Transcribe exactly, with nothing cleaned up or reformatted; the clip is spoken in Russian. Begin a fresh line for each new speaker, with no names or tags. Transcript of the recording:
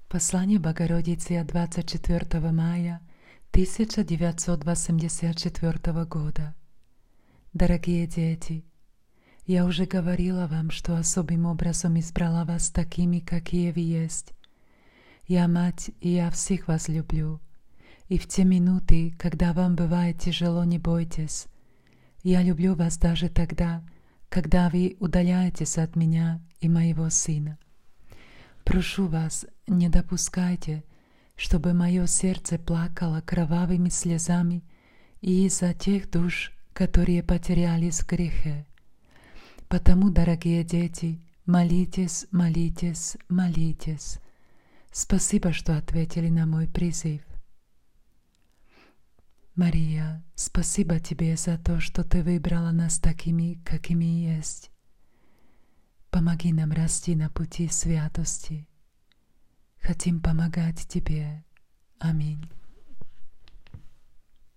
Послание Богородицы от двадцать четвёртого мая тысяча девятьсот восемьдесят четвёртого года. Дорогие дети, я уже говорила вам, что особым образом избрала вас такими, какие вы есть. Я мать, и я всех вас люблю. И в те минуты, когда вам бывает тяжело, не бойтесь. Я люблю вас даже тогда, когда вы удаляетесь от меня и моего сына. Прошу вас, не допускайте, чтобы мое сердце плакало кровавыми слезами и из-за тех душ, которые потерялись в грехе. Потому, дорогие дети, молитесь, молитесь, молитесь. Спасибо, что ответили на мой призыв. Мария, спасибо тебе за то, что ты выбрала нас такими, какими есть. Помоги нам расти на пути святости. Хотим помогать тебе. Аминь.